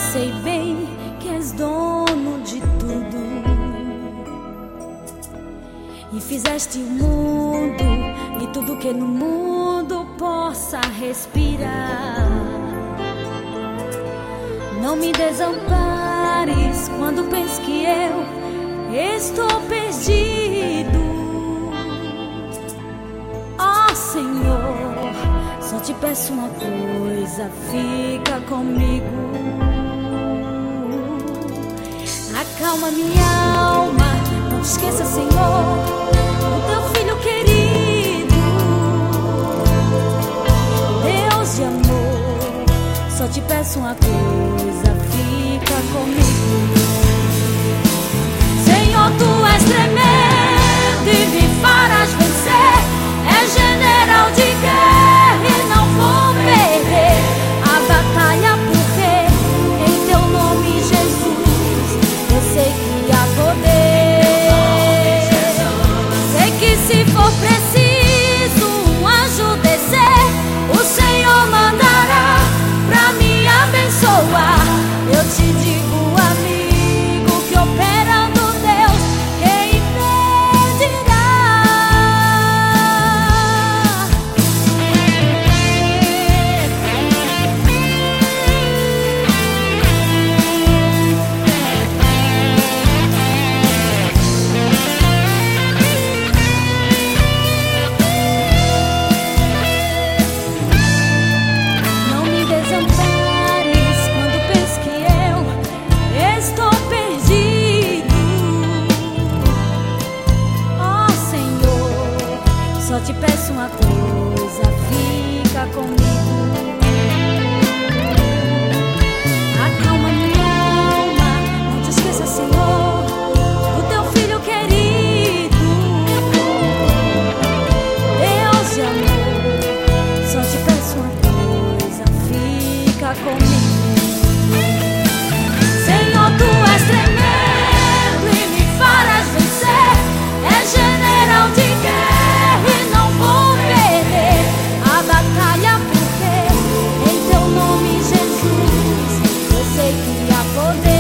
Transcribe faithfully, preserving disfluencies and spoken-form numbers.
sei bem que és dono de tudo e fizeste o mundo e tudo que no mundo possa respirar. Não me desampares quando penso que eu estou perdido. Ó Senhor, só te peço uma coisa, fica comigo. Acalma minha alma, não te esqueça, Senhor, do teu filho querido. Deus de amor, só te peço uma coisa, fica comigo. Senhor, tu és tremendo e me farás vencer. És general de guerra e não vou perder a batalha, porque em teu nome, Jesus, eu sei que há poder. Sei que se for preciso um anjo descer, o Senhor mandará pra me abençoar. Eu te digo, amigo, que operando Deus, quem impedirá? Não me desampares quando penso que eu estou perdido. Ó Senhor, só te peço uma coisa, fica comigo. Acalma minha alma, não te esqueça, Senhor, do teu filho querido. Deus de amor, só te peço uma coisa, fica comigo. Senhor, tu és tremendo e me farás vencer. És general de guerra e não vou perder a batalha, porque em teu nome, Jesus, eu sei que há poder.